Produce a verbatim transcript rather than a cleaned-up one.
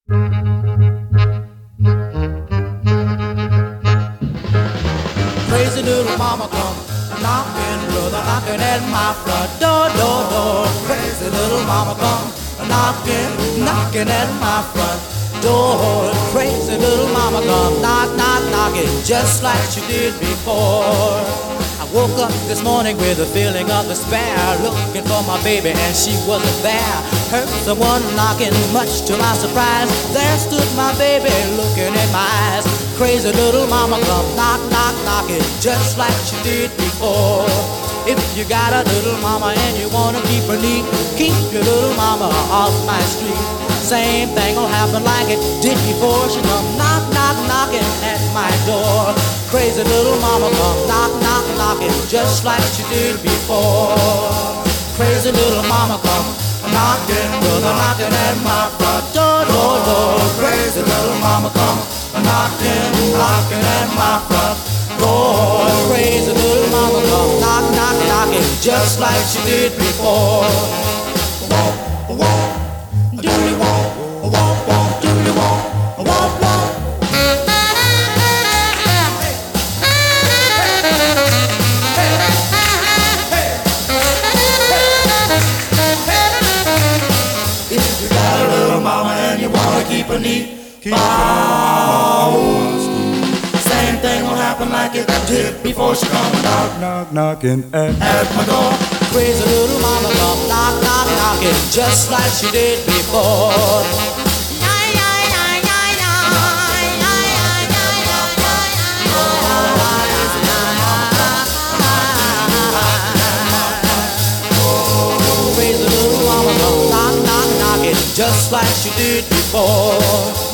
Crazy little mama come knocking, brother, knocking at my front door, door, door. Crazy little mama come knocking, knocking at my front door. Crazy little mama come knock, knock, knocking just like she did before. I woke up this morning with a feeling of despair, looking for my baby and she wasn't there. Heard someone knocking, much to my surprise. There stood my baby looking in my eyes. Crazy little mama come knock, knock, knocking just like she did before. If you got a little mama and you wanna keep her neat, keep your little mama off my street. Same thing'll happen like it did before. She come knock, knock, knocking at my door. Crazy little mama come knock, knock, knocking just like she did before. Crazy little mama come knocking, brother, knocking at my front door, door, door. Crazy little mama come knocking, knocking at my front door. Crazy little mama come knock, knock, knocking just like she did before. Walk, walk, doodly walk, walk, walk, doodly walk, walk, walk. If you got a little mama and you wanna keep her neat, keep her same thing will happen like it did before she come knock, Knock, knocking at, at my door. Crazy little mama come knock, knock, knocking just like she did before. Crazy little mama come knock, knock, knocking just like she did before.